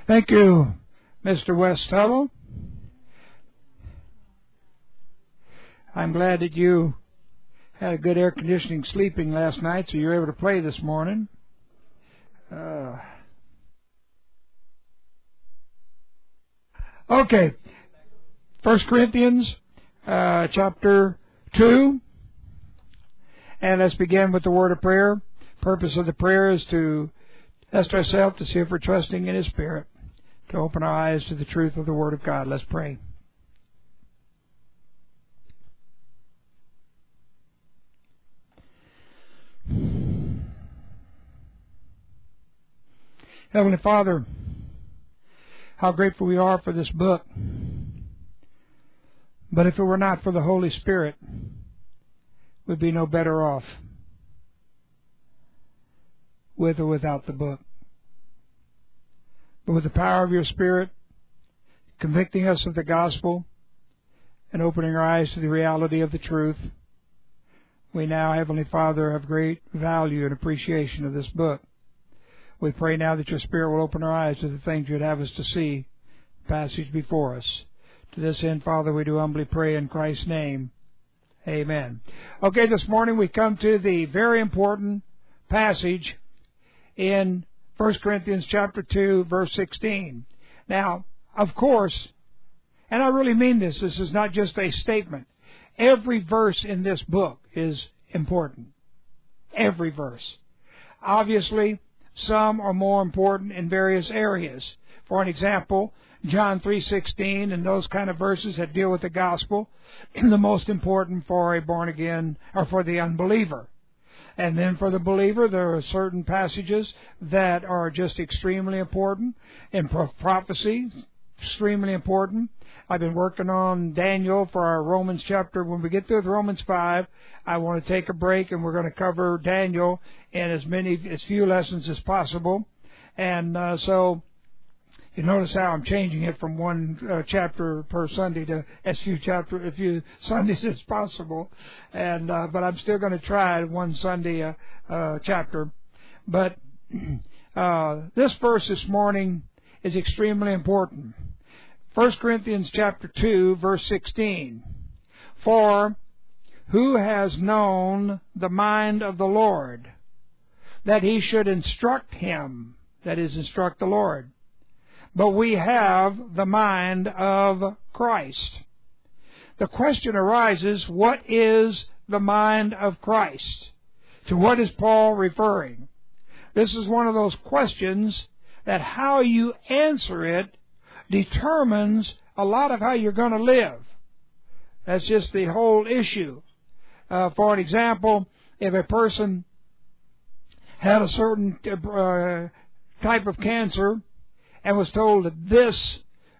Thank you, Mr. West Tuttle. I'm glad that you had a good air conditioning sleeping last night, so you're able to play this morning. Okay, 1 Corinthians chapter 2, and let's begin with the word of prayer. Purpose of the prayer is to test ourselves to see if we're trusting in His Spirit, to open our eyes to the truth of the Word of God. Let's pray. Heavenly Father, how grateful we are for this book. But if it were not for the Holy Spirit, we'd be no better off with or without the book. But with the power of your Spirit convicting us of the gospel and opening our eyes to the reality of the truth, we now, Heavenly Father, have great value and appreciation of this book. We pray now that your Spirit will open our eyes to the things you'd have us to see, the passage before us. To this end, Father, we do humbly pray in Christ's name. Amen. Okay, this morning we come to the very important passage in 1 Corinthians chapter 2, verse 16. Now, of course, and I really mean this is not just a statement. Every verse in this book is important. Every verse. Obviously, some are more important in various areas. For an example, John 3:16 and those kind of verses that deal with the gospel, the most important for a born again or for the unbeliever. And then for the believer, there are certain passages that are just extremely important. In prophecy, extremely important. I've been working on Daniel for our Romans chapter. When we get through with Romans 5, I want to take a break, and we're going to cover Daniel in as few lessons as possible. And so you notice how I'm changing it from one chapter per Sunday to as few Sundays as possible. And but I'm still going to try one Sunday chapter. But this verse this morning is extremely important. 1 Corinthians chapter 2, verse 16. For who has known the mind of the Lord, that he should instruct him, that is, instruct the Lord? But we have the mind of Christ. The question arises, what is the mind of Christ? To what is Paul referring? This is one of those questions that how you answer it determines a lot of how you're going to live. That's just the whole issue. For an example, if a person had a certain type of cancer and was told that this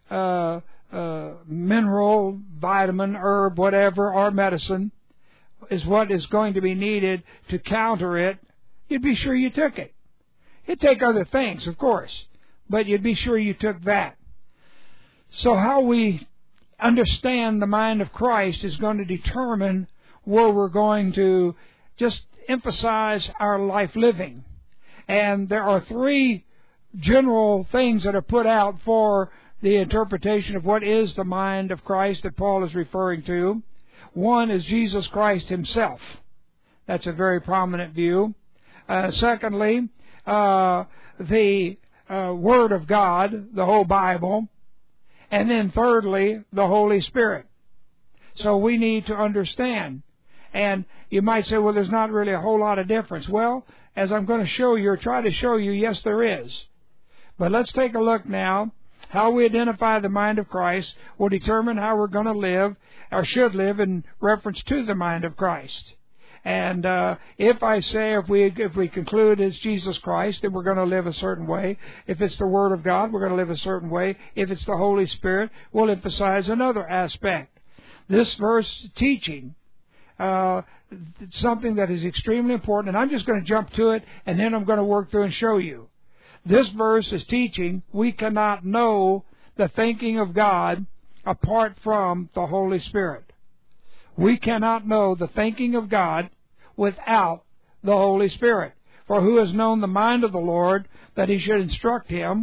mineral, vitamin, herb, whatever, or medicine is what is going to be needed to counter it, you'd be sure you took it. You'd take other things, of course, but you'd be sure you took that. So how we understand the mind of Christ is going to determine where we're going to just emphasize our life living. And there are three general things that are put out for the interpretation of what is the mind of Christ that Paul is referring to. One is Jesus Christ Himself. That's a very prominent view. Secondly, the Word of God, the whole Bible. And then thirdly, the Holy Spirit. So we need to understand. And you might say, well, there's not really a whole lot of difference. Well, as I'm going to show you, or try to show you, yes, there is. But let's take a look now. How we identify the mind of Christ will determine how we're going to live, or should live, in reference to the mind of Christ. And if I say, if we conclude it's Jesus Christ, then we're going to live a certain way. If it's the Word of God, we're going to live a certain way. If it's the Holy Spirit, we'll emphasize another aspect. This verse teaching something that is extremely important, and I'm just going to jump to it, and then I'm going to work through and show you. This verse is teaching we cannot know the thinking of God apart from the Holy Spirit. We cannot know the thinking of God without the Holy Spirit. For who has known the mind of the Lord, that He should instruct him?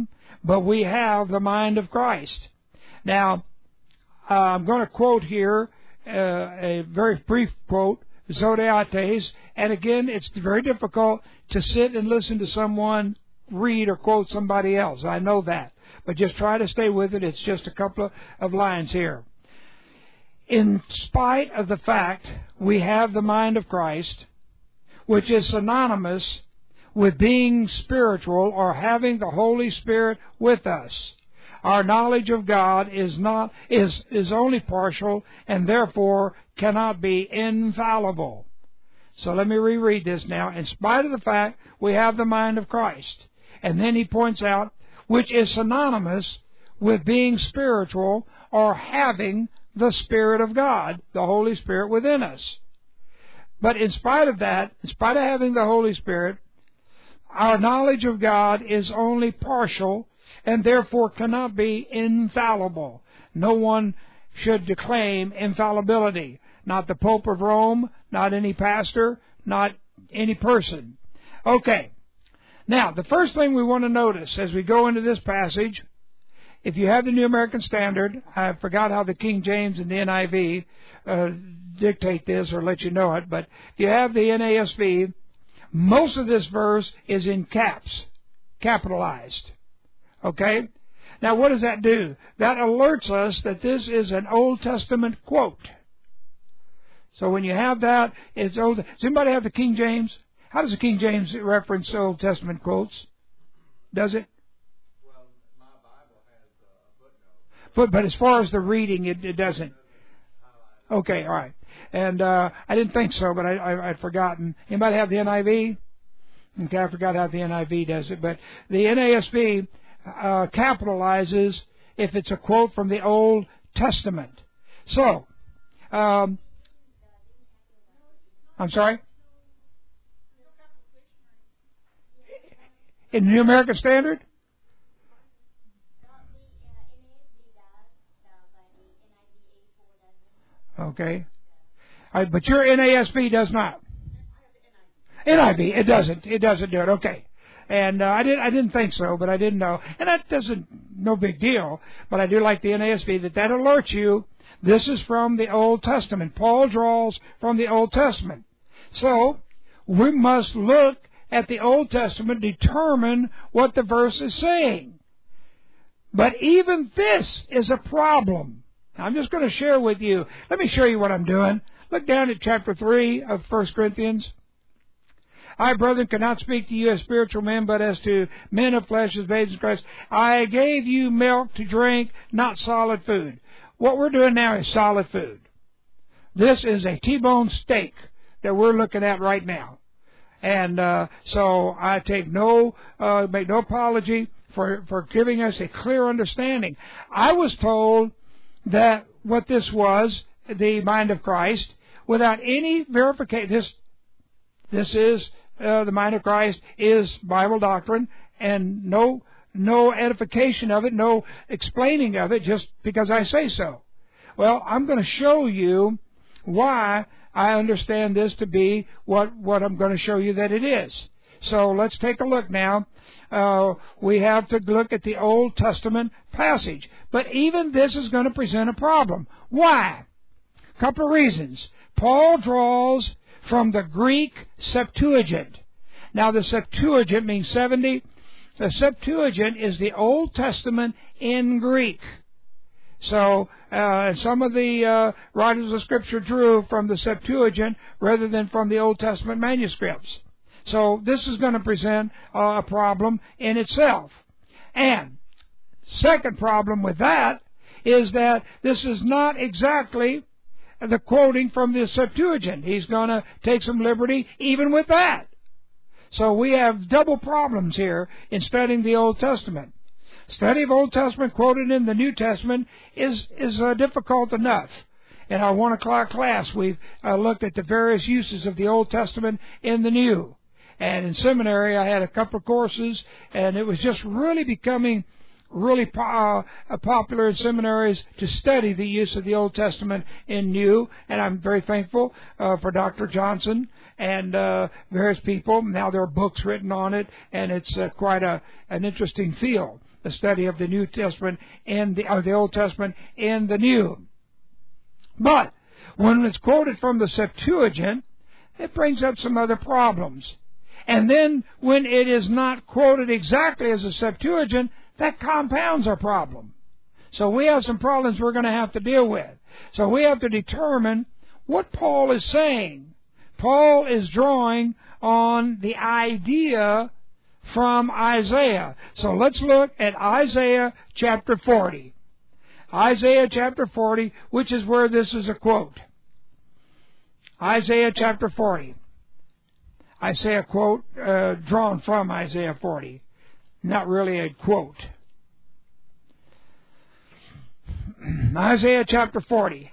but we have the mind of Christ. Now, I'm going to quote here a very brief quote, Zodhiates, and again, it's very difficult to sit and listen to someone read or quote somebody else. I know that, but just try to stay with it. It's just a couple of lines here. In spite of the fact we have the mind of Christ, which is synonymous with being spiritual or having the Holy Spirit with us, our knowledge of God is only partial and therefore cannot be infallible. So let me reread this now. In spite of the fact we have the mind of Christ, and then he points out, which is synonymous with being spiritual or having the Spirit of God, the Holy Spirit within us. But in spite of that, in spite of having the Holy Spirit, our knowledge of God is only partial and therefore cannot be infallible. No one should claim infallibility. Not the Pope of Rome, not any pastor, not any person. Okay. Now, the first thing we want to notice as we go into this passage, if you have the New American Standard, I forgot how the King James and the NIV dictate this or let you know it, but if you have the NASB, most of this verse is in caps, capitalized. Okay? Now, what does that do? That alerts us that this is an Old Testament quote. So when you have that, it's old. Does anybody have the King James? How does the King James reference Old Testament quotes? Does it? Well, my Bible has a footnote. But as far as the reading, it doesn't. Okay, all right. And I didn't think so, but I'd forgotten. Anybody have the NIV? Okay, I forgot how the NIV does it. But the NASB capitalizes if it's a quote from the Old Testament. So, I'm sorry? In the New American Standard? Okay. But your NASB does not. NIV, it doesn't. It doesn't do it. Okay. And I didn't think so, but I didn't know. And that doesn't, no big deal. But I do like the NASB that alerts you. This is from the Old Testament. Paul draws from the Old Testament. So, we must look at the Old Testament, determine what the verse is saying. But even this is a problem. Now, I'm just going to share with you. Let me show you what I'm doing. Look down at chapter 3 of 1 Corinthians. I, brethren, cannot speak to you as spiritual men, but as to men of flesh, as babes in Christ. I gave you milk to drink, not solid food. What we're doing now is solid food. This is a T-bone steak that we're looking at right now. And so I take make no apology for giving us a clear understanding. I was told that what this was, the mind of Christ, without any verification. This is the mind of Christ is Bible doctrine, and no edification of it, no explaining of it, just because I say so. Well, I'm going to show you why I understand this to be what I'm going to show you that it is. So let's take a look now. We have to look at the Old Testament passage. But even this is going to present a problem. Why? A couple of reasons. Paul draws from the Greek Septuagint. Now, the Septuagint means 70. The Septuagint is the Old Testament in Greek. So, some of the writers of Scripture drew from the Septuagint rather than from the Old Testament manuscripts. So, this is going to present a problem in itself. And, second problem with that is that this is not exactly the quoting from the Septuagint. He's going to take some liberty even with that. So we have double problems here in studying the Old Testament. Study of Old Testament quoted in the New Testament is difficult enough. In our 1 o'clock class, we've looked at the various uses of the Old Testament in the New. And in seminary, I had a couple of courses, and it was just really becoming really popular in seminaries to study the use of the Old Testament in New, and I'm very thankful for Dr. Johnson and various people. Now there are books written on it, and it's quite an interesting field. the study of the New Testament or the Old Testament in the New. But when it's quoted from the Septuagint, it brings up some other problems. And then when it is not quoted exactly as a Septuagint, that compounds our problem. So we have some problems we're going to have to deal with. So we have to determine what Paul is saying. Paul is drawing on the idea from Isaiah. So let's look at Isaiah chapter 40. Isaiah chapter 40, which is where this is a quote. Isaiah chapter 40. I say a quote drawn from Isaiah 40. Not really a quote. Isaiah chapter 40.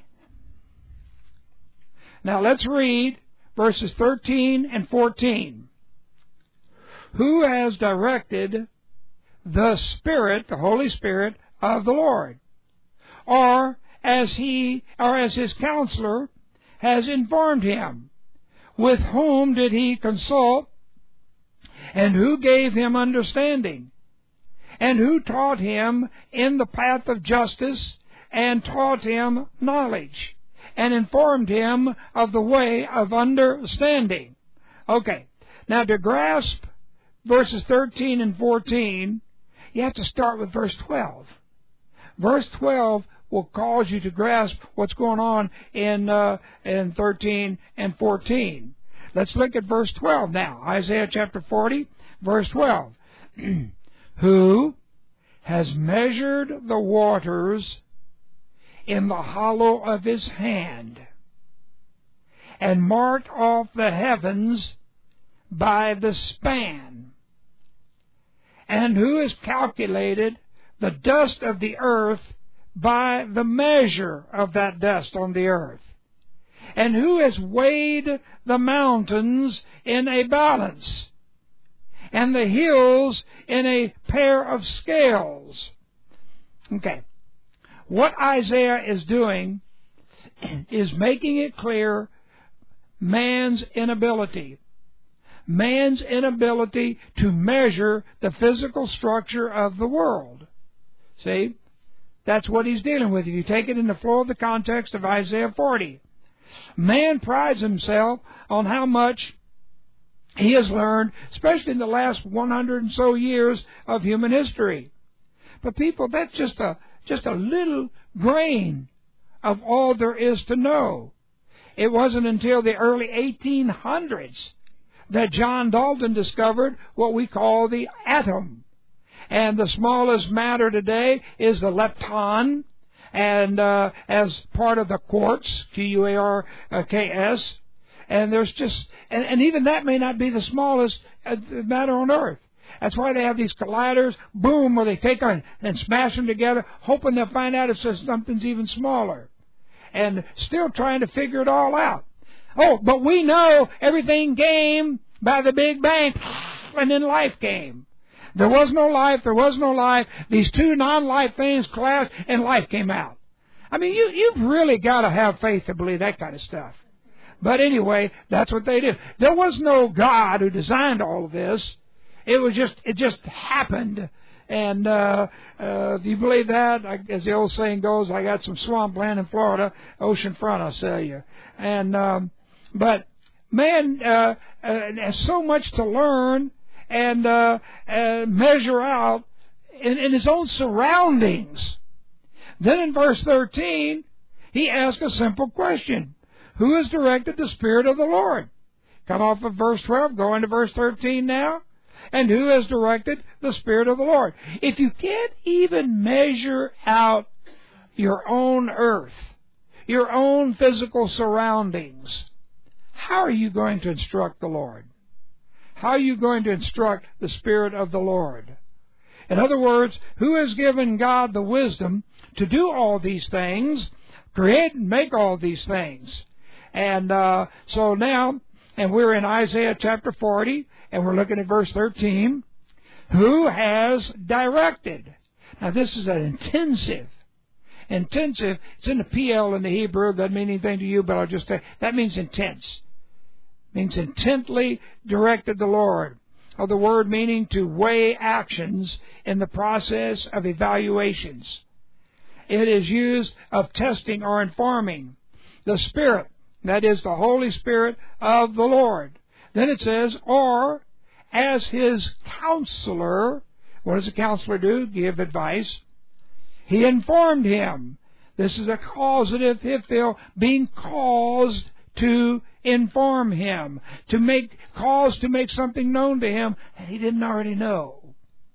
Now let's read verses 13 and 14. Who has directed the Spirit, the Holy Spirit of the Lord? Or as his counselor has informed him? With whom did he consult? And who gave him understanding? And who taught him in the path of justice, and taught him knowledge, and informed him of the way of understanding? Okay, now to grasp verses 13 and 14, you have to start with verse 12. Verse 12 will cause you to grasp what's going on in 13 and 14. Let's look at verse 12 now. Isaiah chapter 40, verse 12. Who has measured the waters in the hollow of his hand, and marked off the heavens by the span? And who has calculated the dust of the earth by the measure of that dust on the earth? And who has weighed the mountains in a balance, and the hills in a pair of scales? Okay. What Isaiah is doing is making it clear man's inability to measure the physical structure of the world. See? That's what he's dealing with. If you take it in the flow of the context of Isaiah 40. Man prides himself on how much he has learned, especially in the last 100 and so years of human history. But people, that's just a little grain of all there is to know. It wasn't until the early 1800s that John Dalton discovered what we call the atom. And the smallest matter today is the lepton, and as part of the quarks, Q-U-A-R-K-S. And there's just, and even that may not be the smallest matter on Earth. That's why they have these colliders, boom, where they take on and smash them together, hoping they'll find out if something's even smaller. And still trying to figure it all out. Oh, but we know everything came by the Big Bang, and then life came. There was no life. These two non-life things collapsed, and life came out. I mean, you've really got to have faith to believe that kind of stuff. But anyway, that's what they do. There was no God who designed all of this. It just happened. And if you believe that, as the old saying goes, I got some swampland in Florida, oceanfront, I'll sell you. And but man has so much to learn and measure out in his own surroundings. Then in verse 13, he asks a simple question. Who has directed the Spirit of the Lord? Come off of verse 12, go into verse 13 now. And who has directed the Spirit of the Lord? If you can't even measure out your own earth, your own physical surroundings, how are you going to instruct the Lord? How are you going to instruct the Spirit of the Lord? In other words, who has given God the wisdom to do all these things, create and make all these things? And so now, and we're in Isaiah chapter 40, and we're looking at verse 13. Who has directed? Now this is an intensive. It's in the PL in the Hebrew. It doesn't mean anything to you, but I'll just say that means intense. It means intently directed the Lord. of the word meaning to weigh actions in the process of evaluations. It is used of testing or informing the Spirit, that is the Holy Spirit of the Lord. Then it says, or as His counselor. What does a counselor do? Give advice. He informed him. This is a causative hifil, being caused to inform him, caused to make something known to him that he didn't already know.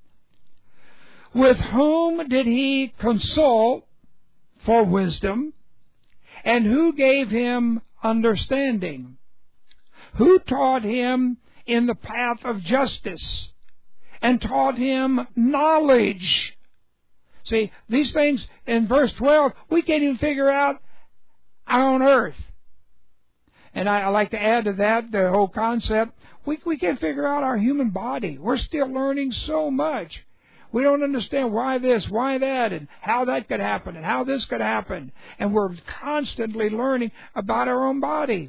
With whom did he consult for wisdom, and who gave him understanding? Who taught him in the path of justice, and taught him knowledge? See, these things in verse 12, we can't even figure out on earth. And I like to add to that the whole concept. We can't figure out our human body. We're still learning so much. We don't understand why this, why that, and how that could happen, and how this could happen. And we're constantly learning about our own body.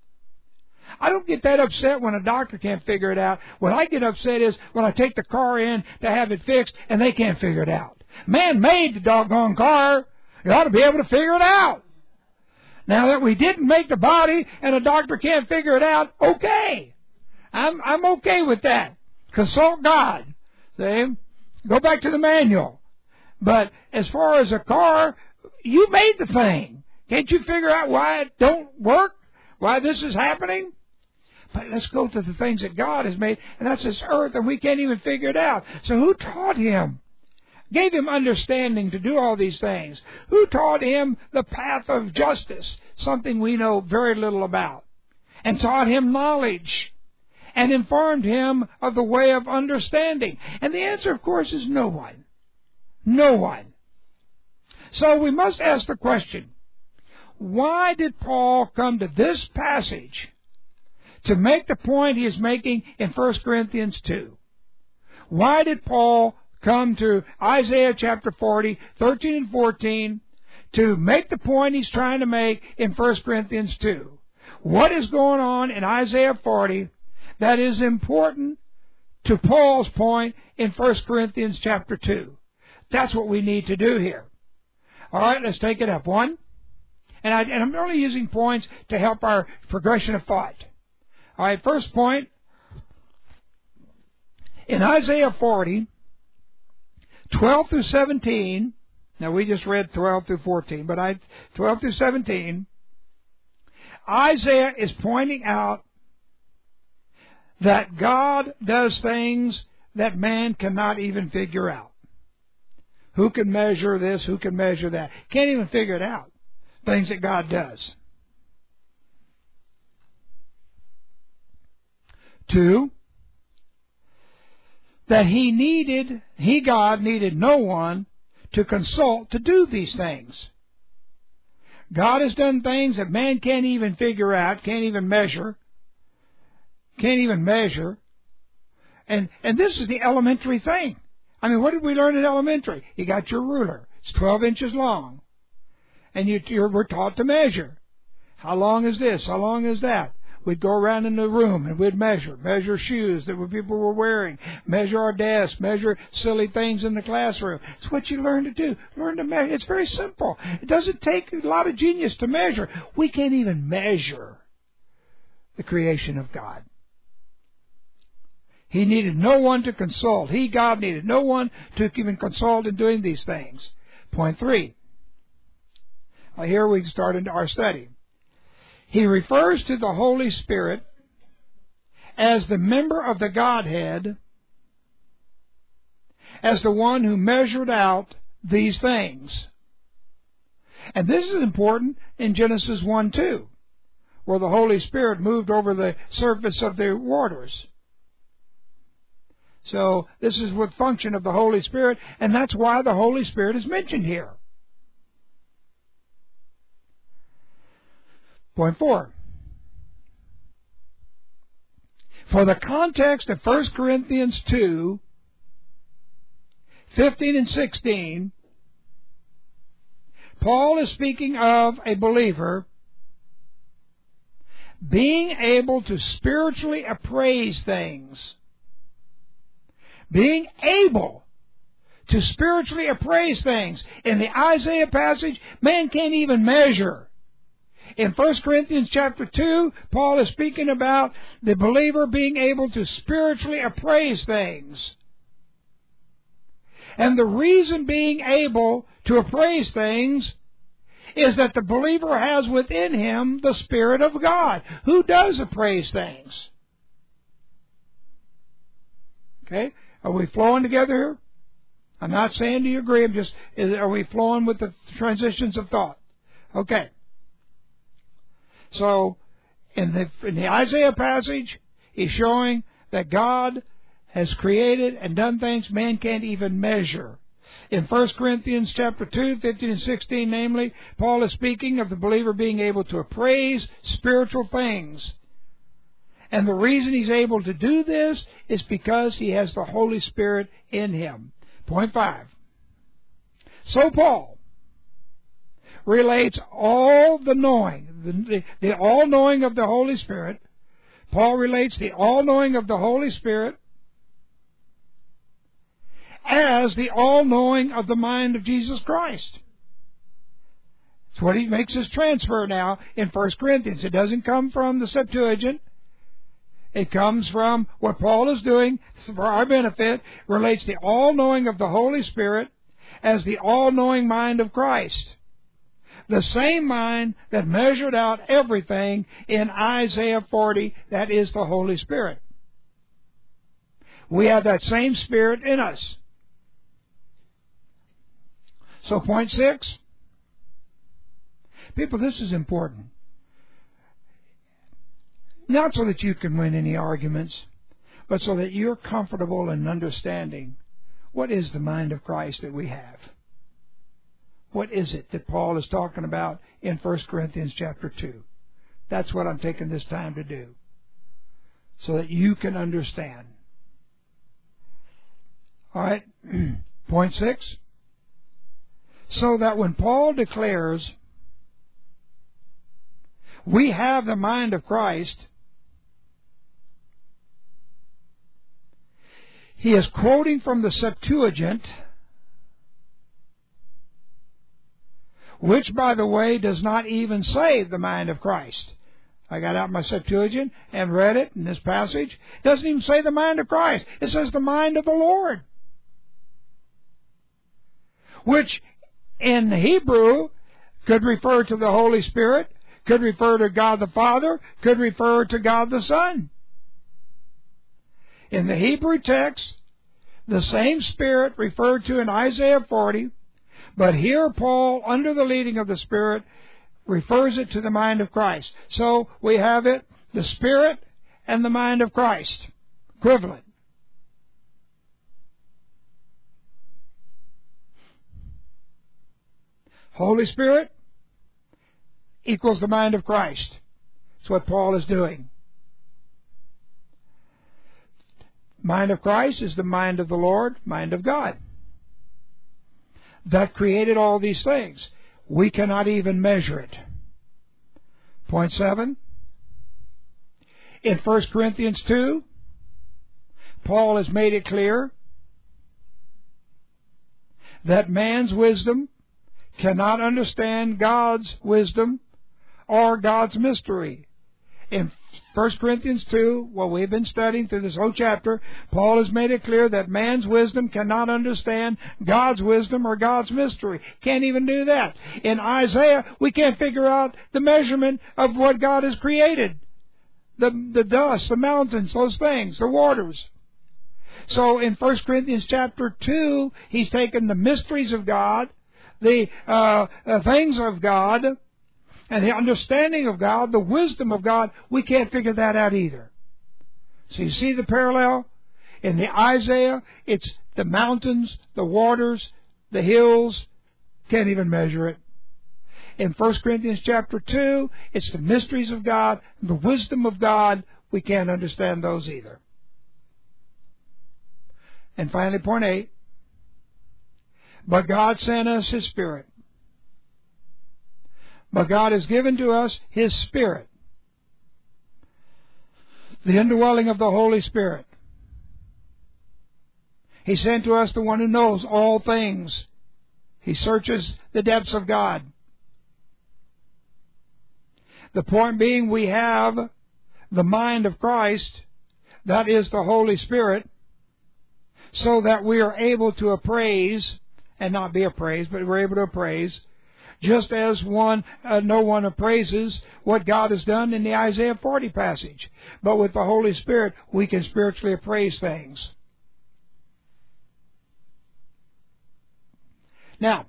I don't get that upset when a doctor can't figure it out. What I get upset is when I take the car in to have it fixed and they can't figure it out. Man made the doggone car. You ought to be able to figure it out. Now that we didn't make the body and a doctor can't figure it out, okay. I'm okay with that. Consult God. See? Go back to the manual. But as far as a car, you made the thing. Can't you figure out why it don't work? Why this is happening? But let's go to the things that God has made, and that's this earth, and we can't even figure it out. So who taught him? Gave him understanding to do all these things? Who taught him the path of justice, something we know very little about? And taught him knowledge, and informed him of the way of understanding? And the answer, of course, is no one. No one. So we must ask the question, why did Paul come to this passage to make the point he is making in 1 Corinthians 2? Why did Paul come to Isaiah chapter 40, 13 and 14 to make the point he's trying to make in 1 Corinthians 2? What is going on in Isaiah 40 that is important to Paul's point in 1 Corinthians chapter 2? That's what we need to do here. All right, let's take it up. One. And I'm only using points to help our progression of thought. All right, first point. In Isaiah 40, 12 through 17, now we just read 12 through 14, but 12 through 17, Isaiah is pointing out that God does things that man cannot even figure out. Who can measure this? Who can measure that? Can't even figure it out. Things that God does. 2, that God needed no one to consult to do these things. God has done things that man can't even figure out, can't even measure. And this is the elementary thing. I mean, what did we learn in elementary? You got your ruler. It's 12 inches long. And we're taught to measure. How long is this? How long is that? We'd go around in the room and we'd measure shoes that people were wearing, measure our desks, measure silly things in the classroom. It's what you learn to do. Learn to measure. It's very simple. It doesn't take a lot of genius to measure. We can't even measure the creation of God. He needed no one to consult. God, needed no one to even consult in doing these things. Point 3. Here we start into our study. He refers to the Holy Spirit as the member of the Godhead, as the one who measured out these things. And this is important in Genesis 1:2, where the Holy Spirit moved over the surface of the waters. So this is what function of the Holy Spirit, and that's why the Holy Spirit is mentioned here. Point 4. For the context of 1 Corinthians 2, 15 and 16, Paul is speaking of a believer being able to spiritually appraise things being able to spiritually appraise things. In the Isaiah passage, man can't even measure. In 1 Corinthians chapter 2, Paul is speaking about the believer being able to spiritually appraise things. And the reason being able to appraise things is that the believer has within him the Spirit of God, who does appraise things. Okay? Are we flowing together here? I'm not saying do you agree, are we flowing with the transitions of thought? Okay. So, in the Isaiah passage, he's showing that God has created and done things man can't even measure. In 1 Corinthians chapter 2, 15 and 16, namely, Paul is speaking of the believer being able to appraise spiritual things. And the reason he's able to do this is because he has the Holy Spirit in him. Point 5. So Paul relates all the knowing, the all-knowing of the Holy Spirit. Paul relates the all-knowing of the Holy Spirit as the all-knowing of the mind of Jesus Christ. That's what he makes his transfer now in 1 Corinthians. It doesn't come from the Septuagint. It comes from what Paul is doing for our benefit, relates the all-knowing of the Holy Spirit as the all-knowing mind of Christ. The same mind that measured out everything in Isaiah 40, that is the Holy Spirit. We have that same Spirit in us. So point 6. People, this is important. Not so that you can win any arguments, but so that you're comfortable in understanding what is the mind of Christ that we have. What is it that Paul is talking about in 1 Corinthians chapter 2? That's what I'm taking this time to do, so that you can understand. All right, point 6. So that when Paul declares we have the mind of Christ, he is quoting from the Septuagint, which, by the way, does not even say the mind of Christ. I got out my Septuagint and read it in this passage. It doesn't even say the mind of Christ. It says the mind of the Lord, which in Hebrew could refer to the Holy Spirit, could refer to God the Father, could refer to God the Son. In the Hebrew text, the same Spirit referred to in Isaiah 40, but here Paul, under the leading of the Spirit, refers it to the mind of Christ. So we have it, the Spirit and the mind of Christ, equivalent. Holy Spirit equals the mind of Christ. That's what Paul is doing. Mind of Christ is the mind of the Lord, mind of God, that created all these things. We cannot even measure it. Point 7. In 1 Corinthians 2, Paul has made it clear that man's wisdom cannot understand God's wisdom or God's mystery. In 1 Corinthians 2, what we've been studying through this whole chapter, Paul has made it clear that man's wisdom cannot understand God's wisdom or God's mystery. Can't even do that. In Isaiah, we can't figure out the measurement of what God has created. The dust, the mountains, those things, the waters. So in 1 Corinthians chapter 2, he's taken the mysteries of God, the things of God, and the understanding of God, the wisdom of God. We can't figure that out either. So you see the parallel? In the Isaiah, it's the mountains, the waters, the hills. Can't even measure it. In 1 Corinthians chapter 2, it's the mysteries of God, the wisdom of God. We can't understand those either. And finally, point 8. But God sent us His Spirit. But God has given to us His Spirit, the indwelling of the Holy Spirit. He sent to us the one who knows all things. He searches the depths of God. The point being, we have the mind of Christ, that is the Holy Spirit, so that we are able to appraise, and not be appraised, but we're able to appraise, just as no one appraises what God has done in the Isaiah 40 passage. But with the Holy Spirit, we can spiritually appraise things. Now,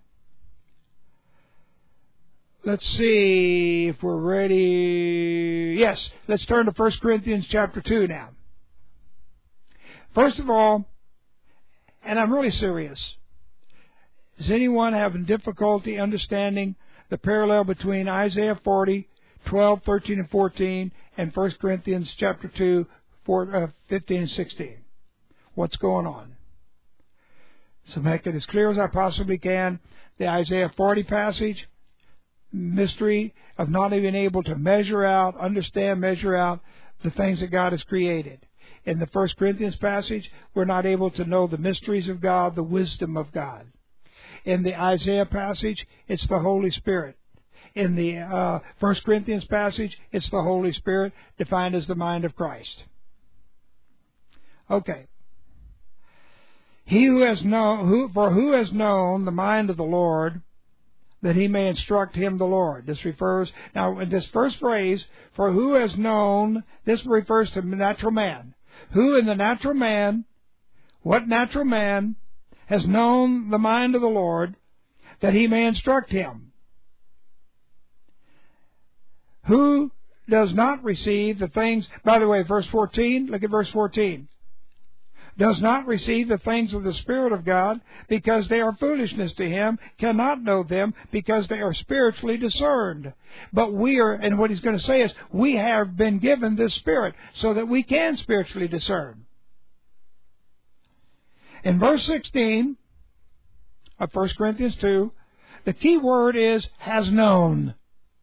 let's see if we're ready. Yes, let's turn to 1 Corinthians chapter 2 now. First of all, and I'm really serious, is anyone having difficulty understanding the parallel between Isaiah 40, 12, 13, and 14, and 1 Corinthians chapter 2, 15 and 16? What's going on? So make it as clear as I possibly can. The Isaiah 40 passage, mystery of not even able to measure out the things that God has created. In the 1 Corinthians passage, we're not able to know the mysteries of God, the wisdom of God. In the Isaiah passage, it's the Holy Spirit. In the 1 Corinthians passage, it's the Holy Spirit defined as the mind of Christ. Okay. Who has known the mind of the Lord, that he may instruct him the Lord. This refers, now in this first phrase, for who has known, this refers to natural man. Who in the natural man, what natural man has known the mind of the Lord, that he may instruct him? Who does not receive the things, by the way, verse 14, look at verse 14. Does not receive the things of the Spirit of God, because they are foolishness to him, cannot know them, because they are spiritually discerned. But we are, and what he's going to say is, we have been given this Spirit, so that we can spiritually discern. In verse 16 of 1 Corinthians 2, the key word is, has known,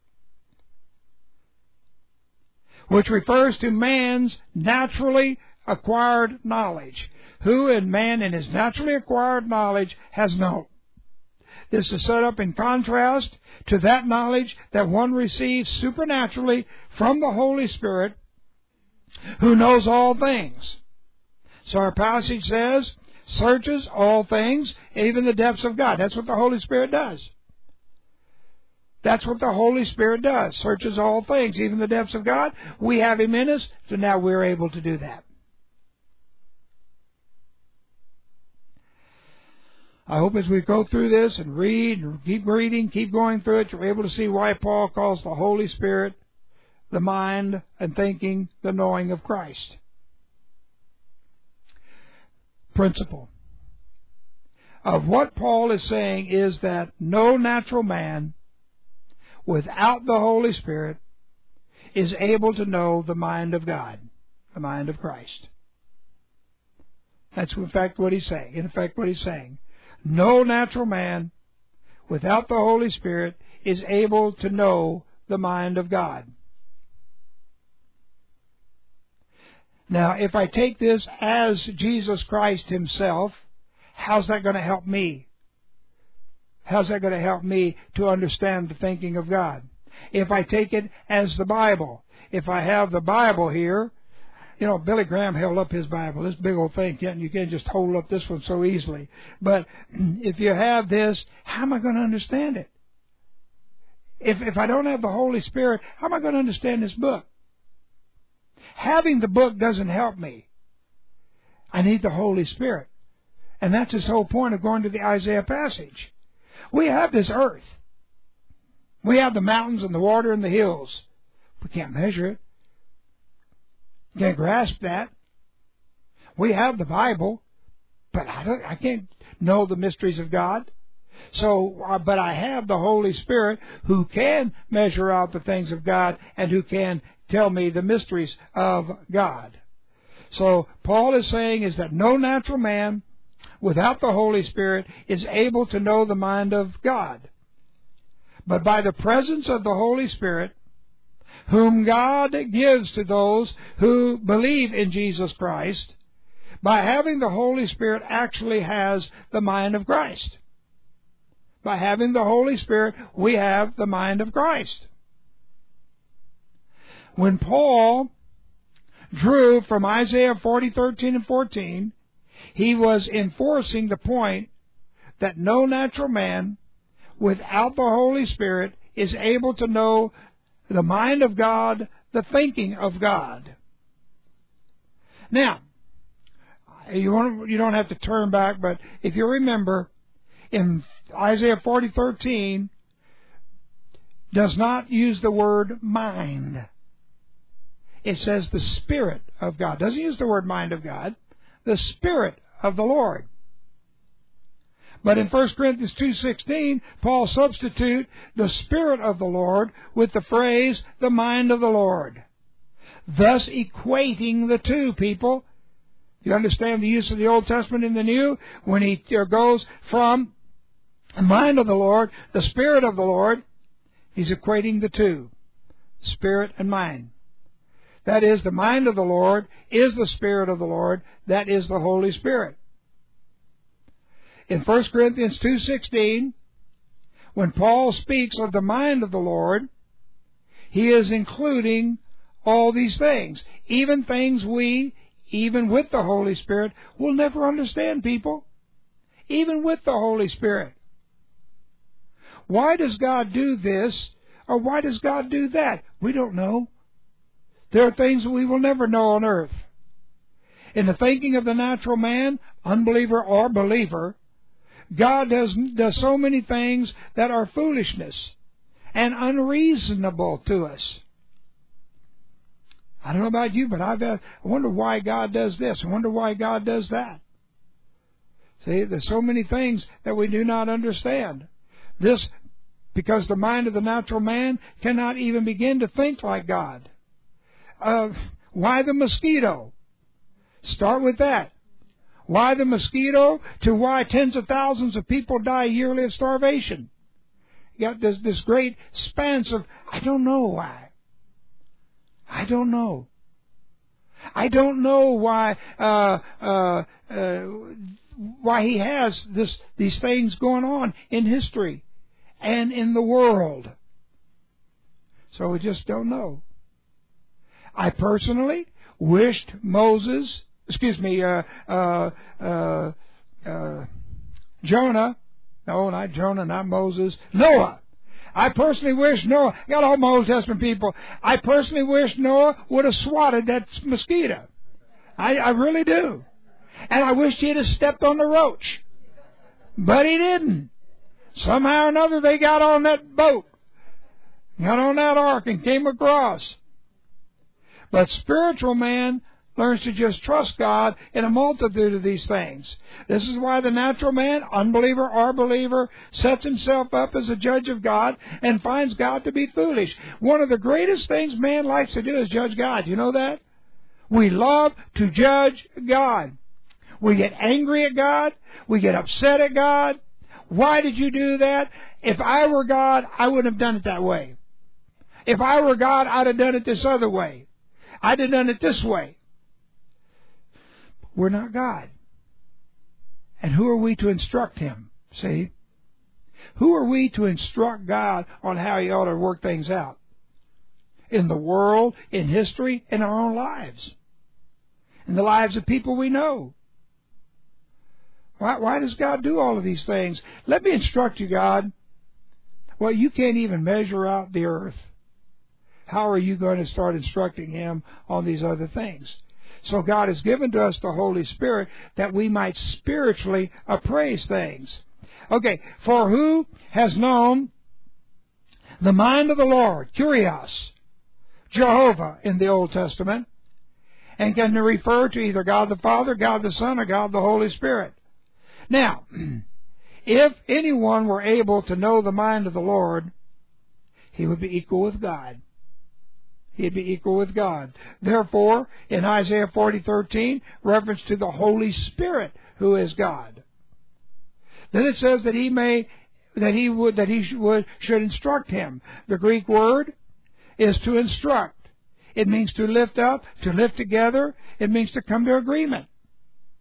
which refers to man's naturally acquired knowledge. Who in man in his naturally acquired knowledge has known. This is set up in contrast to that knowledge that one receives supernaturally from the Holy Spirit, who knows all things. So our passage says, searches all things, even the depths of God. That's what the Holy Spirit does. That's what the Holy Spirit does. Searches all things, even the depths of God. We have Him in us, so now we're able to do that. I hope as we go through this and read, and keep reading, keep going through it, you're able to see why Paul calls the Holy Spirit the mind and thinking, the knowing of Christ. Principle of what Paul is saying is that no natural man without the Holy Spirit is able to know the mind of God, the mind of Christ. That's in fact what he's saying. No natural man without the Holy Spirit is able to know the mind of God. Now, if I take this as Jesus Christ Himself, how's that going to help me? How's that going to help me to understand the thinking of God? If I take it as the Bible, if I have the Bible here, you know, Billy Graham held up his Bible, this big old thing, you can't just hold up this one so easily. But if you have this, how am I going to understand it? If I don't have the Holy Spirit, how am I going to understand this book? Having the book doesn't help me. I need the Holy Spirit. And that's his whole point of going to the Isaiah passage. We have this earth. We have the mountains and the water and the hills. We can't measure it. Can't grasp that. We have the Bible, but I can't know the mysteries of God. So, but I have the Holy Spirit who can measure out the things of God and who can tell me the mysteries of God. So Paul is saying is that no natural man without the Holy Spirit is able to know the mind of God. But by the presence of the Holy Spirit, whom God gives to those who believe in Jesus Christ, By having the Holy Spirit actually has the mind of Christ. By having the Holy Spirit, we have the mind of Christ. When Paul drew from Isaiah 40:13 and 14, he was enforcing the point that no natural man without the Holy Spirit is able to know the mind of God, the thinking of God. Now, you don't have to turn back, but if you remember, in Isaiah 40:13, does not use the word mind. It says the Spirit of God. Doesn't use the word mind of God. The Spirit of the Lord. But in 1 Corinthians 2:16, Paul substitutes the Spirit of the Lord with the phrase, the mind of the Lord. Thus equating the two, people. You understand the use of the Old Testament in the New? When he goes from the mind of the Lord, the Spirit of the Lord, he's equating the two. Spirit and mind. That is, the mind of the Lord is the Spirit of the Lord. That is the Holy Spirit. In 1 Corinthians 2:16, when Paul speaks of the mind of the Lord, he is including all these things. Even things we, even with the Holy Spirit, will never understand, people. Even with the Holy Spirit. Why does God do this, or why does God do that? We don't know. There are things that we will never know on earth. In the thinking of the natural man, unbeliever or believer, God does so many things that are foolishness and unreasonable to us. I don't know about you, but I wonder why God does this. I wonder why God does that. See, there's so many things that we do not understand. This, because the mind of the natural man cannot even begin to think like God. Why the mosquito? Start with that. Why the mosquito to why tens of thousands of people die yearly of starvation? You got this great span of, I don't know why. I don't know. I don't know why he has these things going on in history and in the world. So we just don't know. I personally wished Jonah, no, not Jonah, not Moses, Noah. I personally wish Noah, got all my Old Testament people, I personally wish Noah would have swatted that mosquito. I really do. And I wish he'd have stepped on the roach. But he didn't. Somehow or another they got on that boat, got on that ark and came across. But spiritual man learns to just trust God in a multitude of these things. This is why the natural man, unbeliever or believer, sets himself up as a judge of God and finds God to be foolish. One of the greatest things man likes to do is judge God. You know that? We love to judge God. We get angry at God. We get upset at God. Why did you do that? If I were God, I wouldn't have done it that way. If I were God, I'd have done it this other way. I'd have done it this way. We're not God. And who are we to instruct Him? See? Who are we to instruct God on how He ought to work things out? In the world, in history, in our own lives. In the lives of people we know. Why does God do all of these things? Let me instruct you, God. Well, you can't even measure out the earth. How are you going to start instructing Him on these other things? So God has given to us the Holy Spirit that we might spiritually appraise things. Okay, for who has known the mind of the Lord, Kurios, Jehovah in the Old Testament, and can refer to either God the Father, God the Son, or God the Holy Spirit. Now, if anyone were able to know the mind of the Lord, he would be equal with God. He'd be equal with God. Therefore, in Isaiah 40:13, reference to the Holy Spirit, who is God. Then it says that he should instruct him. The Greek word is to instruct. It means to lift up, to lift together. It means to come to agreement.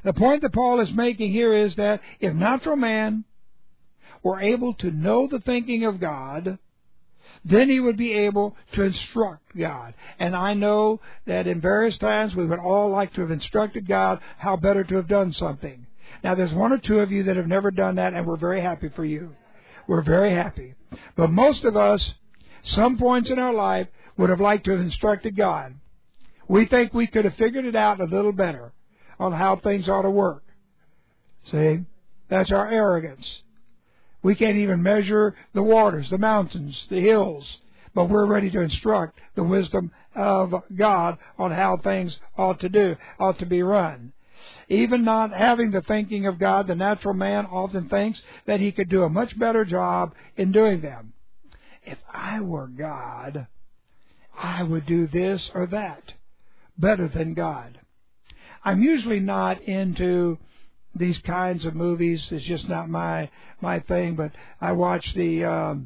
The point that Paul is making here is that if natural man were able to know the thinking of God, then he would be able to instruct God. And I know that in various times we would all like to have instructed God how better to have done something. Now, there's one or two of you that have never done that, and we're very happy for you. We're very happy. But most of us, some points in our life, would have liked to have instructed God. We think we could have figured it out a little better on how things ought to work. See? That's our arrogance. We can't even measure the waters, the mountains, the hills, but we're ready to instruct the wisdom of God on how things ought to be run. Even not having the thinking of God, the natural man often thinks that he could do a much better job in doing them. If I were God, I would do this or that better than God. I'm usually not into these kinds of movies. It's just not my thing, but I watched the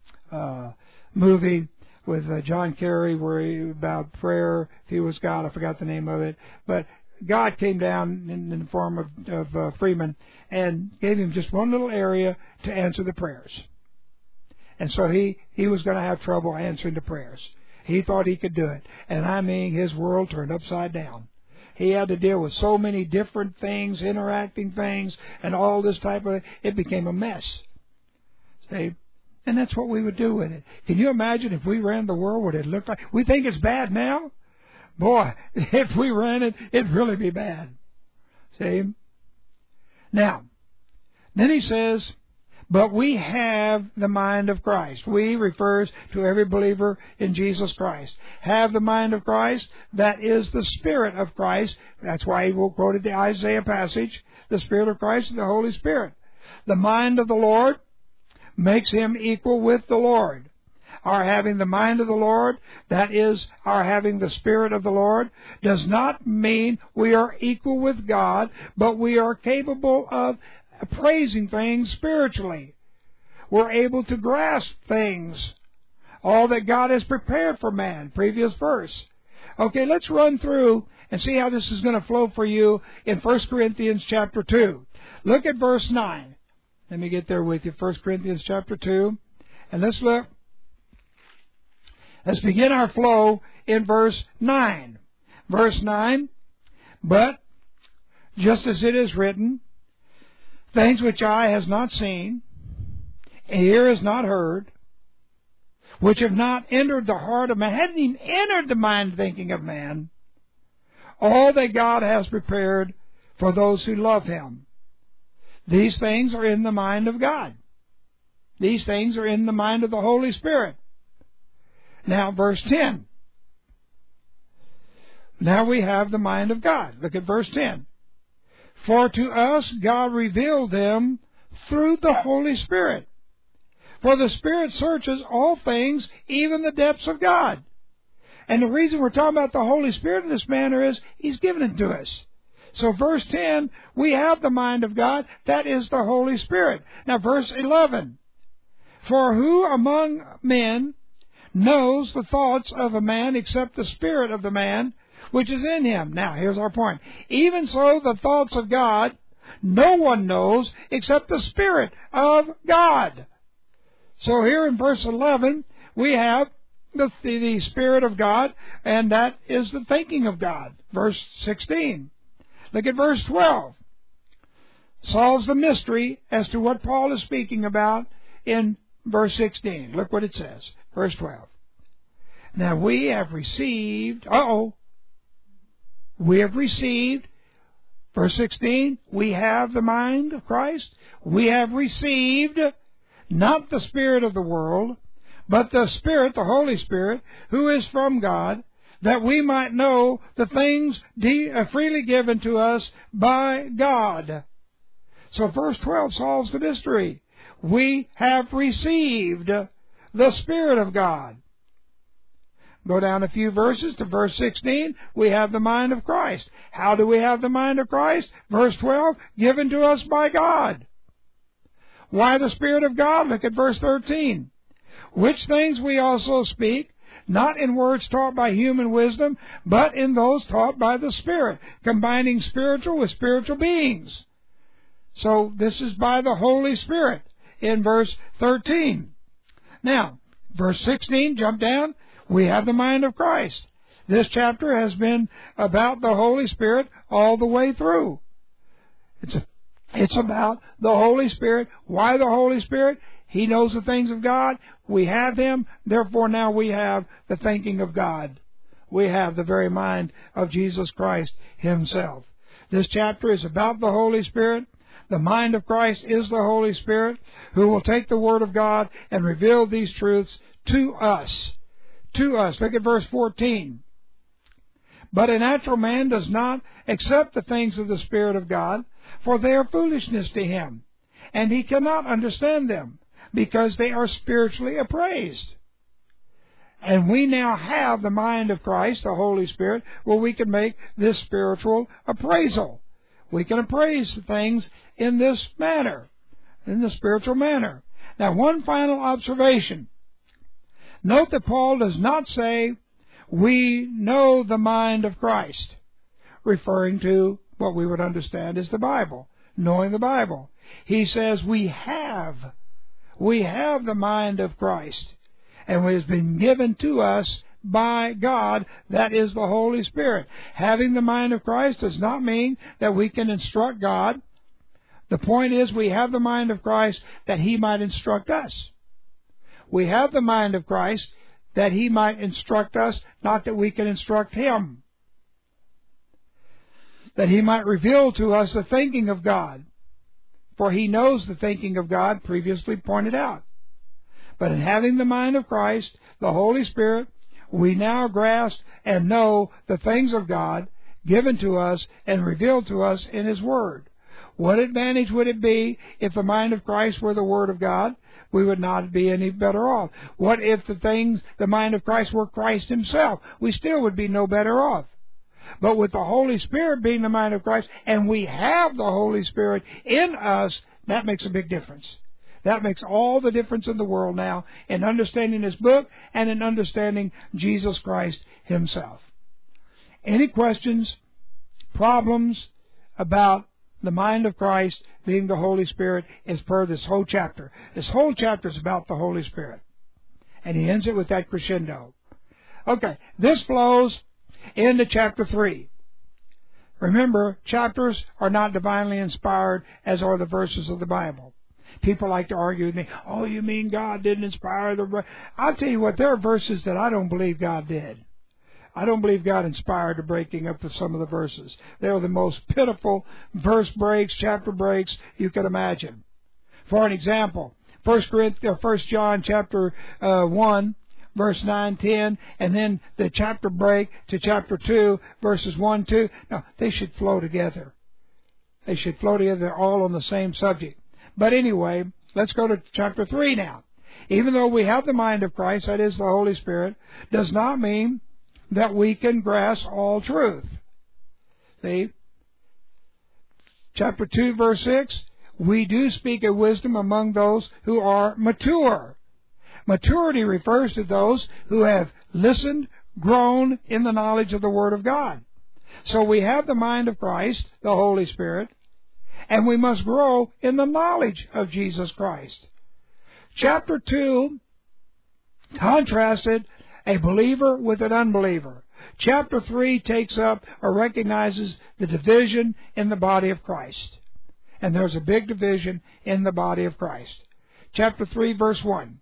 movie with John Kerry about prayer. If he was God, I forgot the name of it. But God came down in the form of Freeman and gave him just one little area to answer the prayers. And so he was going to have trouble answering the prayers. He thought he could do it. And I mean, his world turned upside down. He had to deal with so many different things, interacting things, and all this type of... It became a mess. See? And that's what we would do with it. Can you imagine if we ran the world, what it looked like? We think it's bad now. Boy, if we ran it, it'd really be bad. See? Now, then he says, but we have the mind of Christ. We refers to every believer in Jesus Christ. Have the mind of Christ. That is the Spirit of Christ. That's why he quoted the Isaiah passage. The Spirit of Christ and the Holy Spirit. The mind of the Lord makes him equal with the Lord. Our having the mind of the Lord, that is, our having the Spirit of the Lord, does not mean we are equal with God, but we are capable of appraising things spiritually. We're able to grasp things, all that God has prepared for man. Previous verse. Okay, let's run through and see how this is going to flow for you in 1 Corinthians chapter 2. Look at verse 9. Let me get there with you. 1 Corinthians chapter 2. And let's look. Let's begin our flow in verse 9. Verse 9. But, just as it is written, things which eye has not seen, ear has not heard, which have not entered the heart of man, hadn't even entered the mind thinking of man, all that God has prepared for those who love Him. These things are in the mind of God. These things are in the mind of the Holy Spirit. Now, verse 10. Now we have the mind of God. Look at verse 10. For to us God revealed them through the Holy Spirit. For the Spirit searches all things, even the depths of God. And the reason we're talking about the Holy Spirit in this manner is He's given it to us. So verse 10, we have the mind of God. That is the Holy Spirit. Now verse 11. For who among men knows the thoughts of a man except the spirit of the man which is in him? Now, here's our point. Even so, the thoughts of God, no one knows except the Spirit of God. So here in verse 11, we have the Spirit of God, and that is the thinking of God. Verse 16. Look at verse 12. Solves the mystery as to what Paul is speaking about in verse 16. Look what it says. Verse 12. Now we have received, we have received, verse 16, we have the mind of Christ. We have received not the spirit of the world, but the Spirit, the Holy Spirit, who is from God, that we might know the things freely given to us by God. So verse 12 solves the mystery. We have received the Spirit of God. Go down a few verses to verse 16. We have the mind of Christ. How do we have the mind of Christ? Verse 12, given to us by God. Why the Spirit of God? Look at verse 13. Which things we also speak, not in words taught by human wisdom, but in those taught by the Spirit, combining spiritual with spiritual beings. So this is by the Holy Spirit in verse 13. Now, verse 16, jump down, we have the mind of Christ. This chapter has been about the Holy Spirit all the way through. It's about the Holy Spirit. Why the Holy Spirit? He knows the things of God. We have Him. Therefore, now we have the thinking of God. We have the very mind of Jesus Christ Himself. This chapter is about the Holy Spirit. The mind of Christ is the Holy Spirit, who will take the Word of God and reveal these truths to us. To us. Look at verse 14. But a natural man does not accept the things of the Spirit of God, for they are foolishness to him, and he cannot understand them, because they are spiritually appraised. And we now have the mind of Christ, the Holy Spirit, where we can make this spiritual appraisal. We can appraise things in this manner, in the spiritual manner. Now, one final observation. Note that Paul does not say, we know the mind of Christ, referring to what we would understand as the Bible, knowing the Bible. He says we have the mind of Christ, and it has been given to us by God, that is the Holy Spirit. Having the mind of Christ does not mean that we can instruct God. The point is we have the mind of Christ that He might instruct us. We have the mind of Christ that He might instruct us, not that we can instruct Him. That He might reveal to us the thinking of God. For He knows the thinking of God, previously pointed out. But in having the mind of Christ, the Holy Spirit, we now grasp and know the things of God given to us and revealed to us in His Word. What advantage would it be if the mind of Christ were the Word of God? We would not be any better off. What if the mind of Christ were Christ Himself? We still would be no better off. But with the Holy Spirit being the mind of Christ, and we have the Holy Spirit in us, that makes a big difference. That makes all the difference in the world now in understanding this book and in understanding Jesus Christ Himself. Any questions, problems about the mind of Christ being the Holy Spirit is per this whole chapter. This whole chapter is about the Holy Spirit. And he ends it with that crescendo. Okay, this flows into chapter 3. Remember, chapters are not divinely inspired as are the verses of the Bible. People like to argue with me, oh, you mean God didn't inspire the... I'll tell you what, there are verses that I don't believe God did. I don't believe God inspired the breaking up of some of the verses. They are the most pitiful verse breaks, chapter breaks you could imagine. For an example, 1 John chapter 1, verse 9, 10, and then the chapter break to chapter 2, verses 1, 2. Now, they should flow together. They should flow together. They're all on the same subject. But anyway, let's go to chapter 3 now. Even though we have the mind of Christ, that is the Holy Spirit, does not mean that we can grasp all truth. See? Chapter 2, verse 6, we do speak of wisdom among those who are mature. Maturity refers to those who have listened, grown in the knowledge of the Word of God. So we have the mind of Christ, the Holy Spirit, and we must grow in the knowledge of Jesus Christ. Chapter 2 contrasted a believer with an unbeliever. Chapter 3 takes up or recognizes the division in the body of Christ. And there's a big division in the body of Christ. Chapter 3, verse 1.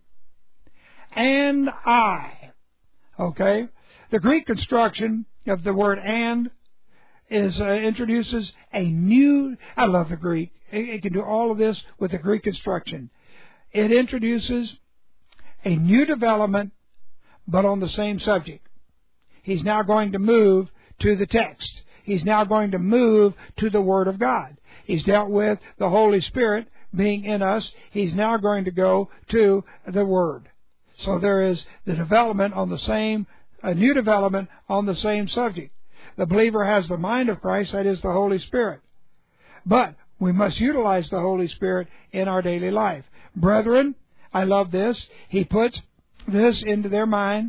And I. Okay? The Greek construction of the word and introduces a new... I love the Greek. It can do all of this with the Greek construction. It introduces a new development, but on the same subject. He's now going to move to the text. He's now going to move to the Word of God. He's dealt with the Holy Spirit being in us. He's now going to go to the Word. So there is the development on the same, a new development on the same subject. The believer has the mind of Christ, that is the Holy Spirit. But we must utilize the Holy Spirit in our daily life. Brethren, I love this. He puts this into their mind,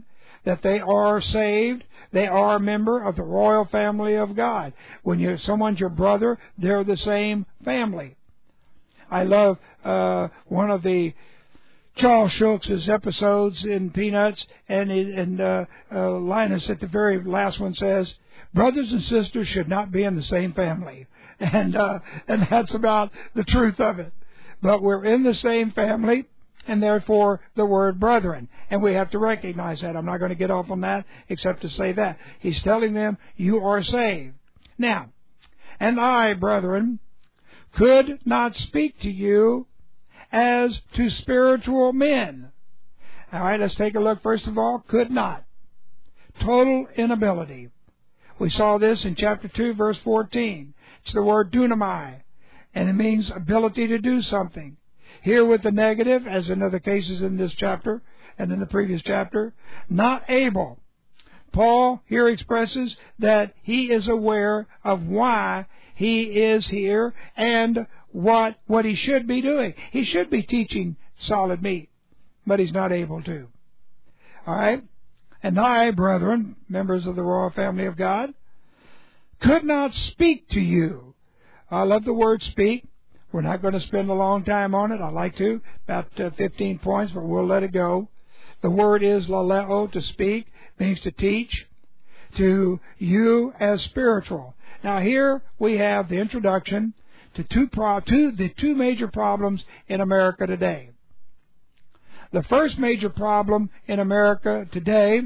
that they are saved. They are a member of the royal family of God. When someone's your brother, they're the same family. I love one of the Charles Schultz's episodes in Peanuts, and Linus at the very last one says, brothers and sisters should not be in the same family. And that's about the truth of it. But we're in the same family, and therefore the word brethren. And we have to recognize that. I'm not going to get off on that except to say that. He's telling them, you are saved. Now, and I, brethren, could not speak to you as to spiritual men. All right, let's take a look. First of all, could not. Total inability. We saw this in chapter 2, verse 14. It's the word dunamai, and it means ability to do something. Here with the negative, as in other cases in this chapter and in the previous chapter, not able. Paul here expresses that he is aware of why he is here and what he should be doing. He should be teaching solid meat, but he's not able to. All right? And I, brethren, members of the royal family of God, could not speak to you. I love the word speak. We're not going to spend a long time on it. I'd like to, about 15 points, but we'll let it go. The word is laleo, to speak, means to teach, to you as spiritual. Now here we have the introduction to the two major problems in America today. The first major problem in America today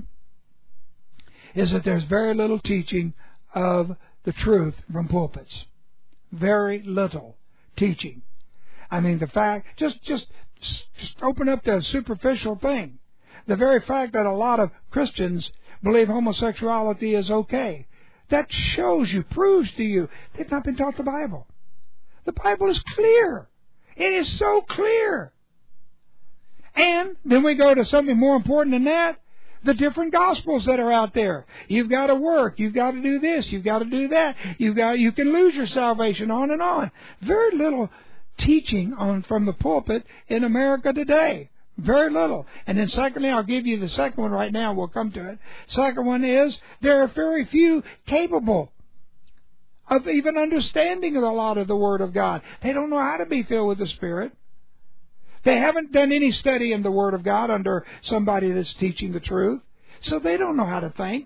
is that there's very little teaching of the truth from pulpits. Very little teaching. I mean, the fact, just open up the superficial thing. The very fact that a lot of Christians believe homosexuality is okay, that shows you, proves to you, they've not been taught the Bible. The Bible is clear. It is so clear. And then we go to something more important than that, the different gospels that are out there. You've got to work. You've got to do this. You've got to do that. You can lose your salvation, on and on. Very little teaching from the pulpit in America today. Very little. And then secondly, I'll give you the second one right now. We'll come to it. Second one is there are very few capable of even understanding a lot of the Word of God. They don't know how to be filled with the Spirit. They haven't done any study in the Word of God under somebody that's teaching the truth. So they don't know how to think.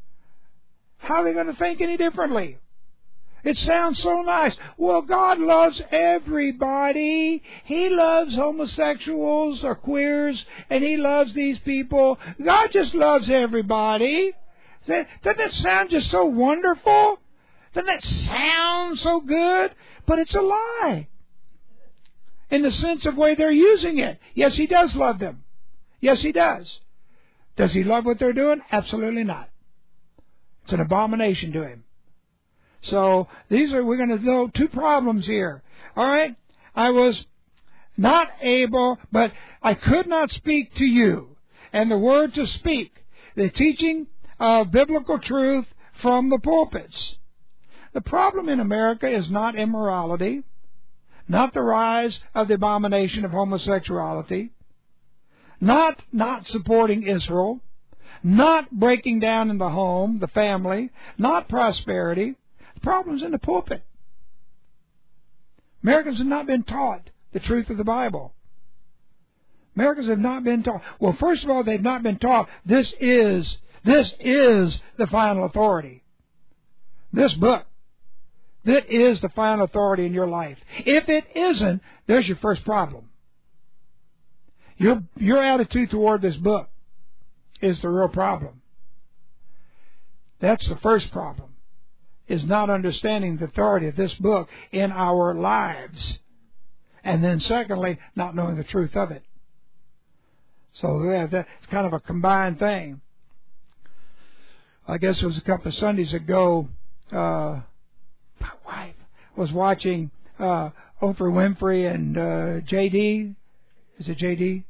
How are they going to think any differently? It sounds so nice. Well, God loves everybody. He loves homosexuals or queers, and He loves these people. God just loves everybody. Doesn't that sound just so wonderful? Doesn't that sound so good? But it's a lie. In the sense of way they're using it. Yes, He does love them. Yes, He does. Does He love what they're doing? Absolutely not. It's an abomination to Him. So we're going to know two problems here. All right? I was not able, but I could not speak to you. And the word to speak, the teaching of biblical truth from the pulpits. The problem in America is not immorality, not the rise of the abomination of homosexuality, not supporting Israel, not breaking down in the home, the family, not prosperity. The problem's in the pulpit. Americans have not been taught the truth of the Bible. Americans have not been taught. Well, first of all, they've not been taught this is the final authority. This book. That is the final authority in your life. If it isn't, there's your first problem. Your attitude toward this book is the real problem. That's the first problem, is not understanding the authority of this book in our lives. And then secondly, not knowing the truth of it. So it's kind of a combined thing. I guess it was a couple of Sundays ago, my wife was watching Oprah Winfrey and J.D. Is it J.D.?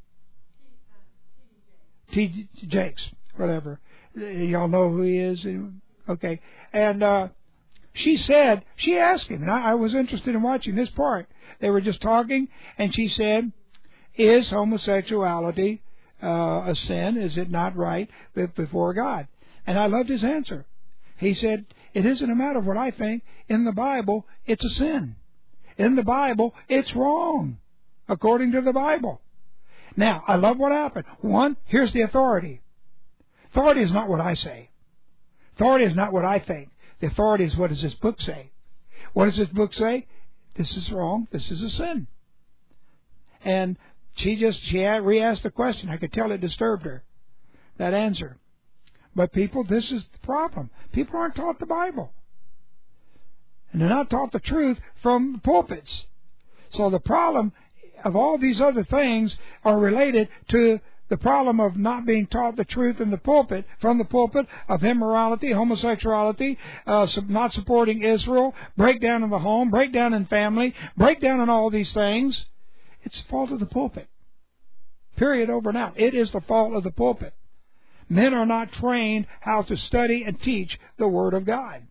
T. Jakes, whatever. Y'all know who he is? Okay. And she asked him, and I was interested in watching this part. They were just talking, and she said, is homosexuality a sin? Is it not right before God? And I loved his answer. He said, it isn't a matter of what I think. In the Bible, it's a sin. In the Bible, it's wrong, according to the Bible. Now, I love what happened. One, here's the authority. Authority is not what I say. Authority is not what I think. The authority is, what does this book say? What does this book say? This is wrong. This is a sin. And she re-asked the question. I could tell it disturbed her, that answer. But people, this is the problem. People aren't taught the Bible. And they're not taught the truth from the pulpits. So the problem of all these other things are related to the problem of not being taught the truth in the pulpit, from the pulpit, of immorality, homosexuality, not supporting Israel, breakdown in the home, breakdown in family, breakdown in all these things. It's the fault of the pulpit. Period, over and out. It is the fault of the pulpit. Men are not trained how to study and teach the Word of God.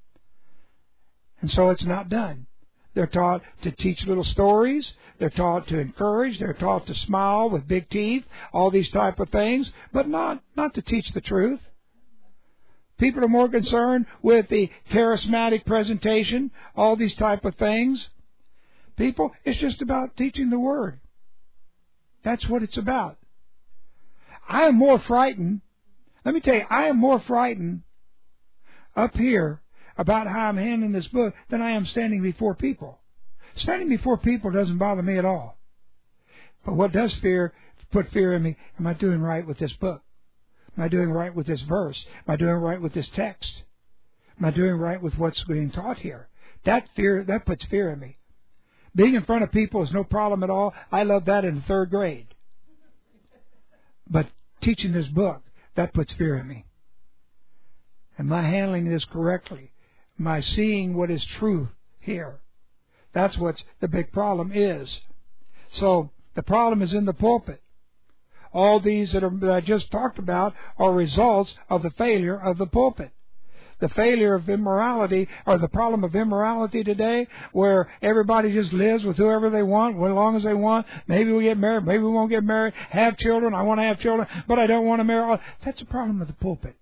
And so it's not done. They're taught to teach little stories. They're taught to encourage. They're taught to smile with big teeth, all these type of things, but not to teach the truth. People are more concerned with the charismatic presentation, all these type of things. People, it's just about teaching the Word. That's what it's about. I am more frightened. Let me tell you, I am more frightened up here about how I'm handling this book than I am standing before people. Standing before people doesn't bother me at all. But what does put fear in me? Am I doing right with this book? Am I doing right with this verse? Am I doing right with this text? Am I doing right with what's being taught here? That puts fear in me. Being in front of people is no problem at all. I love that in the 3rd grade. But teaching this book, that puts fear in me. Am I handling this correctly? Am I seeing what is truth here? That's what the big problem is. So the problem is in the pulpit. All these that I just talked about are results of the failure of the pulpit. The failure of immorality, or the problem of immorality today, where everybody just lives with whoever they want, as long as they want. Maybe we get married, maybe we won't get married. Have children, I want to have children, but I don't want to marry. That's a problem of the pulpit.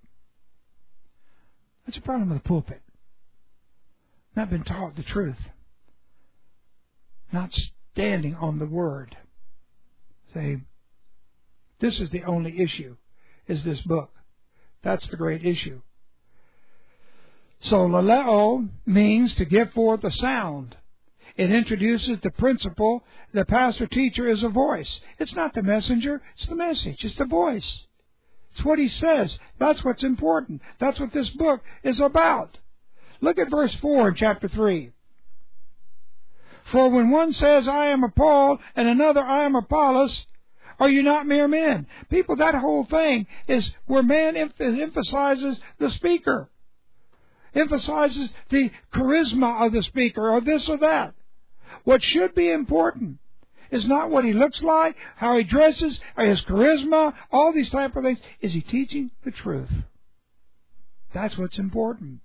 That's a problem of the pulpit. Not been taught the truth. Not standing on the Word. Say, this is the only issue, is this book. That's the great issue. So laleo means to give forth a sound. It introduces the principle the pastor-teacher is a voice. It's not the messenger, it's the message, it's the voice. It's what he says. That's what's important. That's what this book is about. Look at verse 4 in chapter 3. For when one says, I am of Paul, and another, I am of Apollos, are you not mere men? People, that whole thing is where man emphasizes the speaker. Emphasizes the charisma of the speaker, or this or that. What should be important is not what he looks like, how he dresses, or his charisma, all these type of things. Is he teaching the truth? That's what's important.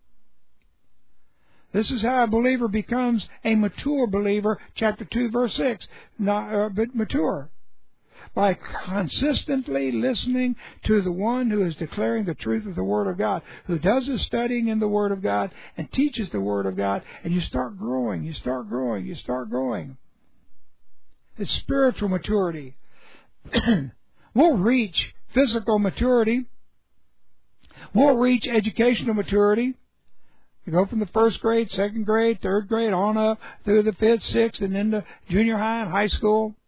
This is how a believer becomes a mature believer, chapter 2, verse 6, but mature. By consistently listening to the one who is declaring the truth of the Word of God, who does his studying in the Word of God and teaches the Word of God, and you start growing, you start growing, you start growing. It's spiritual maturity. We'll reach physical maturity. We'll reach educational maturity. You go from the 1st grade, 2nd grade, 3rd grade, on up through the 5th, 6th, and into junior high and high school.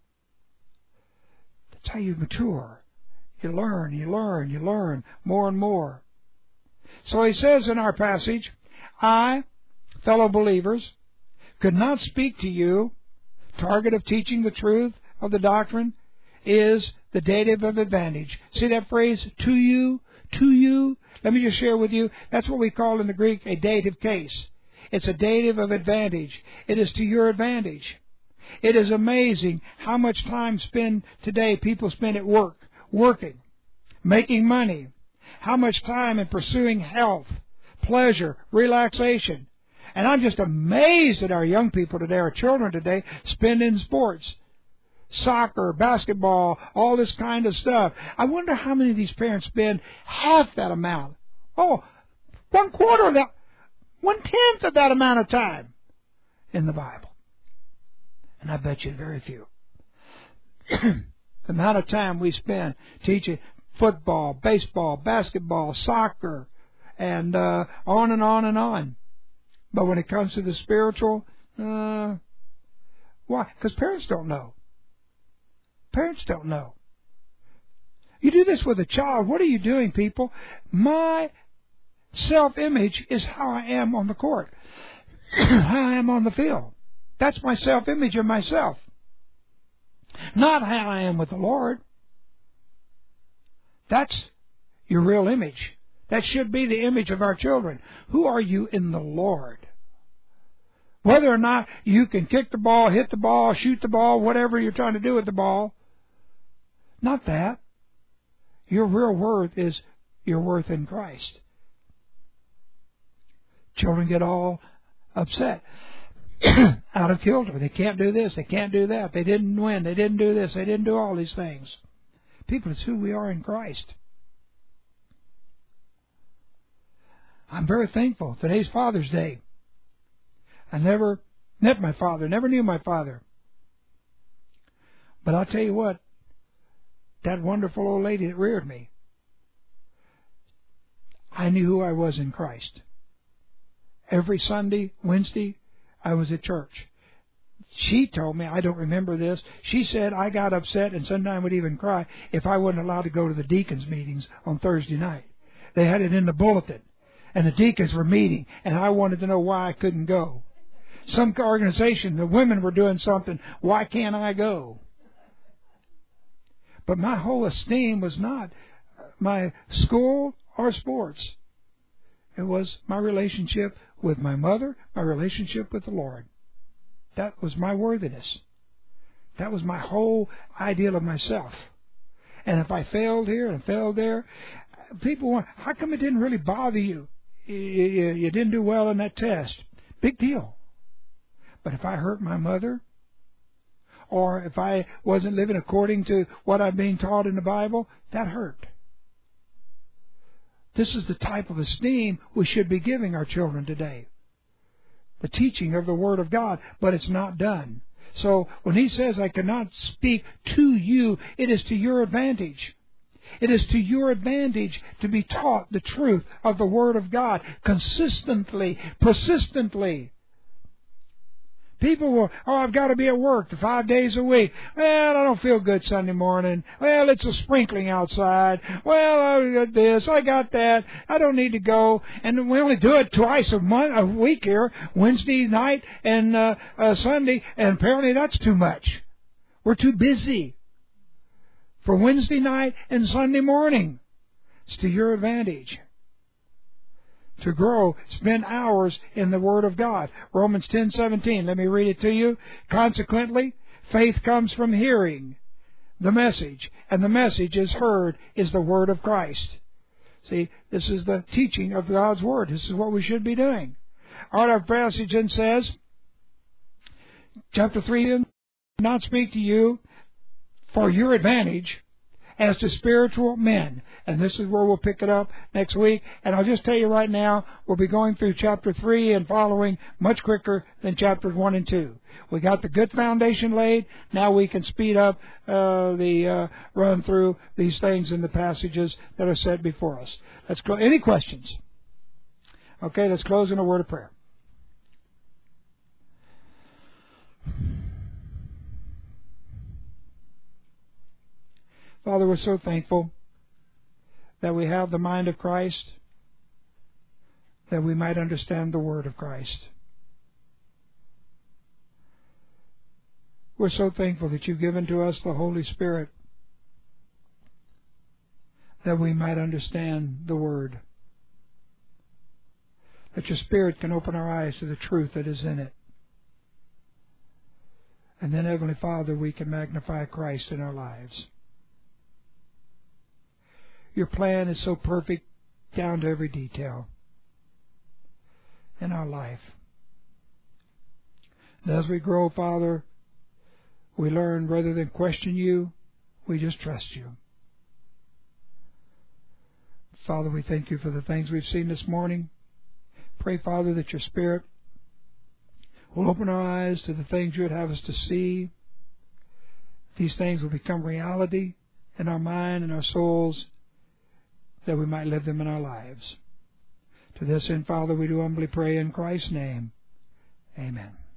That's how you mature. You learn, you learn, you learn more and more. So he says in our passage, I, fellow believers, could not speak to you. Target of teaching the truth of the doctrine is the dative of advantage. See that phrase, to you, to you? Let me just share with you, that's what we call in the Greek a dative case. It's a dative of advantage. It is to your advantage. It is amazing how much time today people spend at work, working, making money. How much time in pursuing health, pleasure, relaxation. And I'm just amazed at our young people today, our children today, spend in sports. soccer, basketball, all this kind of stuff. I wonder how many of these parents spend half that amount. Oh, 1/4 of that, 1/10 of that amount of time in the Bible. And I bet you very few. The amount of time we spend teaching football, baseball, basketball, soccer, and on and on and on. But when it comes to the spiritual, why? Because parents don't know. Parents don't know. You do this with a child. What are you doing, people? My self-image is how I am on the court, how I am on the field. That's my self-image of myself. Not how I am with the Lord. That's your real image. That should be the image of our children. Who are you in the Lord? Whether or not you can kick the ball, hit the ball, shoot the ball, whatever you're trying to do with the ball. Not that. Your real worth is your worth in Christ. Children get all upset. Out of kilter. They can't do this. They can't do that. They didn't win. They didn't do this. They didn't do all these things. People, it's who we are in Christ. I'm very thankful. Today's Father's Day. I never met my father. Never knew my father. But I'll tell you what. That wonderful old lady that reared me. I knew who I was in Christ. Every Sunday, Wednesday, I was at church. She told me, I don't remember this, she said I got upset and sometimes would even cry if I wasn't allowed to go to the deacons' meetings on Thursday night. They had it in the bulletin, and the deacons were meeting, and I wanted to know why I couldn't go. Some organization, the women were doing something, why can't I go? But my whole esteem was not my school or sports. It was my relationship with my mother, my relationship with the Lord. That was my worthiness. That was my whole ideal of myself. And if I failed here and failed there, people want, how come it didn't really bother you? You didn't do well in that test. Big deal. But if I hurt my mother, or if I wasn't living according to what I'm being taught in the Bible, that hurt. This is the type of esteem we should be giving our children today. The teaching of the Word of God, but it's not done. So when he says, I cannot speak to you, it is to your advantage. It is to your advantage to be taught the truth of the Word of God consistently, persistently. People will, I've got to be at work 5 days a week. Well, I don't feel good Sunday morning. Well, it's a sprinkling outside. Well, I got this, I got that. I don't need to go. And we only do it twice a week here, Wednesday night and Sunday, and apparently that's too much. We're too busy for Wednesday night and Sunday morning. It's to your advantage to grow, spend hours in the Word of God. Romans 10:17. Let me read it to you. Consequently, faith comes from hearing the message, and the message is heard is the Word of Christ. See, this is the teaching of God's Word. This is what we should be doing. Our passage then says, chapter 3, not speak to you for your advantage as to spiritual men. And this is where we'll pick it up next week. And I'll just tell you right now, we'll be going through chapter 3 and following much quicker than chapters 1 and 2. We got the good foundation laid. Now we can speed up the run through these things in the passages that are set before us. Let's go. Any questions? Okay, let's close in a word of prayer. Father, we're so thankful that we have the mind of Christ, that we might understand the Word of Christ. We're so thankful that you've given to us the Holy Spirit, that we might understand the Word, that your Spirit can open our eyes to the truth that is in it. And then, Heavenly Father, we can magnify Christ in our lives. Your plan is so perfect down to every detail in our life. And as we grow, Father, We learn rather than question you, we just trust you. Father, we thank you for the things we've seen this morning. Pray, Father, that your Spirit will open our eyes to the things you would have us to see. These things will become reality in our mind and our souls, that we might live them in our lives. To this end, Father, we do humbly pray in Christ's name. Amen.